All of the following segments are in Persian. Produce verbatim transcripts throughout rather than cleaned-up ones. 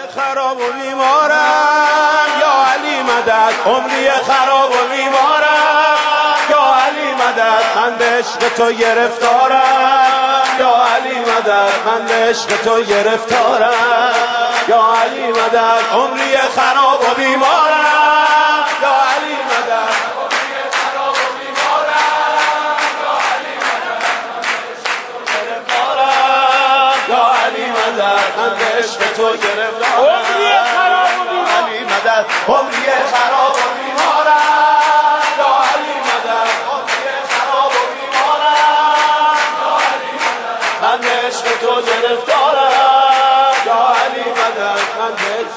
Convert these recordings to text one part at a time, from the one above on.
خراب و بیمارم یا علی مدد، عمری خراب و بیمارم یا علی مدد، من به عشق تو گرفتارم یا علی مدد، من به عشق تو گرفتارم یا علی مدد، عمری خراب و بیمارم یا علی مدد، عمری خراب و بیمارم یا علی مدد، یا علی مدد، من به عشق تو گرفتارم، عمری خراب و بیمارم، علی مدد، عمری خراب و بیمارم یا علی مدد، عمری خراب و بیمارم یا علی مدد، من به عشق تو گرفتارم یا علی مدد، من به عشق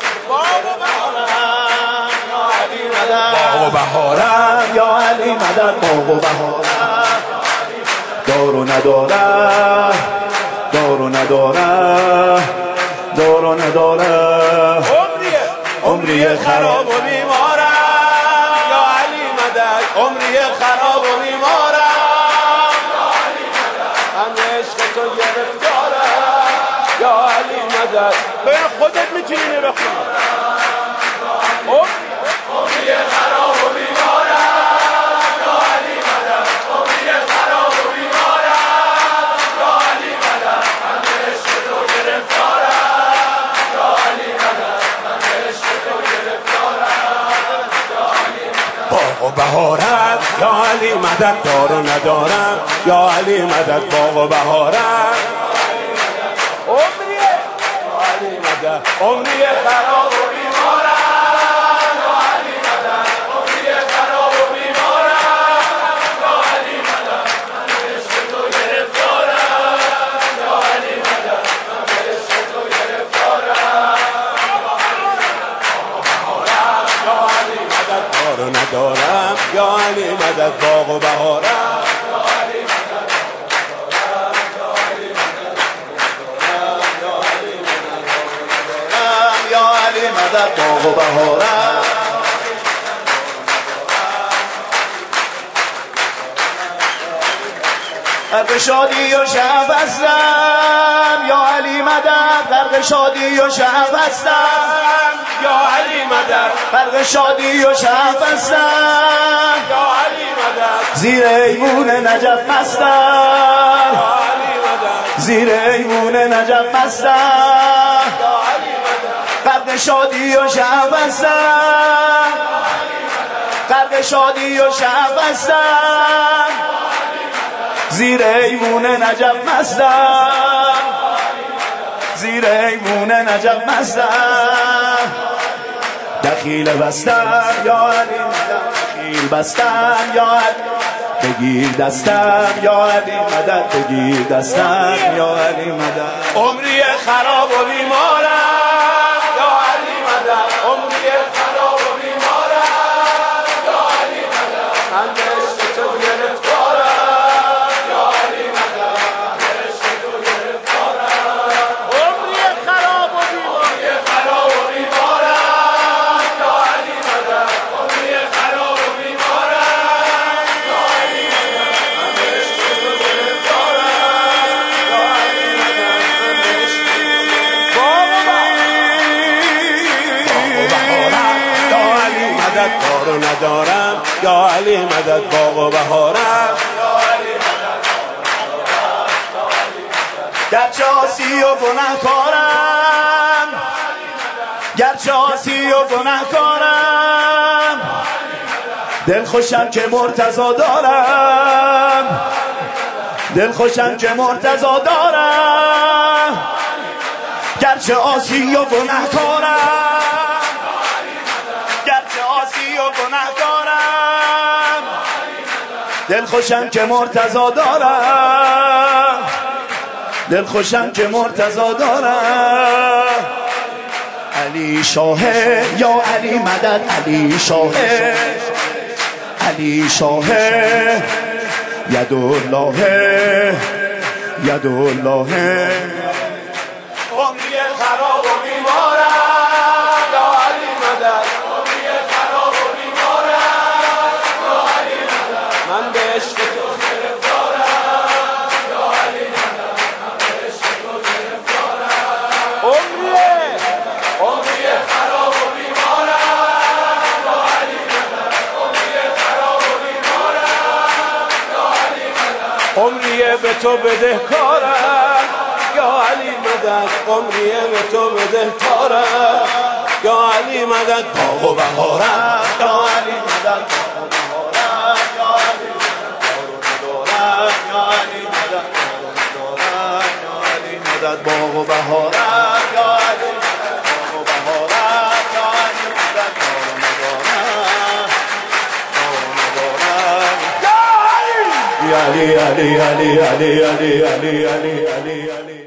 بهارم یا علی مدد، باغ و بهارم یا علی مدد، باغ و بهارم دار و ندارم، دار و ندارم، دار و ندارم، عمری خراب و بیمارم یا علی مدد، عمری خراب و بیمارم یا علی مدد، من عشق تو گرفتارم یا علی مدد. بین خودت میتونی اینو بخونی. عمری خراب و بیمارم یا علی مدد، عمری خراب و بیمارم یا علی مدد، من عشق تو گرفتارم یا علی مدد، من عشق تو گرفتارم یا علی مدد، باغ و بهارم یا علی مدد، دار و ندارم یا علی مدد، باغ و بهارم عمری یا علی مدد، عمری خراب و بیمارم یا علی مدد، عمری خراب و بیمارم یا علی مدد، من عشق تو گرفتارم یا علی مدد، من عشق تو گرفتارم یا علی مدد، دار و ندارم یا علی مدد، باغ و بهارم یا علی مدد، باغ و بهارم غرق شادی و شعف هستم یا علی مدد، غرق شادی و شعف هستم یا علی مدد، غرق شادی و شعف هستم یا علی مدد، زیر ایوون نجف مستم یا علی مدد، زیر ایوون نجف مستم یا علی مدد، غرق شادی و شعف هستم، غرق شادی و شعف هستم، زیر ایوون نجف مستم، زیر ایوون نجف مستم، دخیل بستم یا علی مدد، دخیل بستم یا علی، بگیر دستم یا علی مدد، بگیر دستم یا علی مدد، عمری خراب و بیمارم یا علی مدد، عمری خراب و بیمارم یا علی مدد، من به عشق تو گرفتارم یا علی مدد، من به عشق تو گرفتارم، عمری خراب و بیمارم، خراب و بیمارم یا علی مدد، عمری خراب و بیمارم یا علی مدد، من به عشق تو گرفتارم یا علی مدد، من به عشق تو دار و ندارم یا علی مدد، باغ و بهارم گرچه آسی و گنهکارم، گرچه آسی و گنهکارم، دل خوشم که مرتضی دارم، دل خوشم که مرتضی دارم، گرچه آسی و گنهکارم، گرچه آسی و گنهکارم، دل خوشم که مرتضی دارم، دل خوشم که مرتضی دارم، علی شاه یا علی مدد، علی شاه، علی شاه، ید الله، ید الله، عمری خراب و بیمارم یا علی مدد، عمری خراب و بیمارم یا علی مدد، من به عشق تو گرفتارم یا علی مدد، من به عشق تو گرفتارم، عمری عمری به تو بدهکارم یا علی مدد، عمریه به تو بدهکارم یا علی مدد، باغ و بهارم یا علی مدد، یا علی مدد، باغ و بهارم یا علی مدد، باغ و بهارم یا علی مدد، باغ و بهارم یا علی علی علی علی علی علی علی علی علی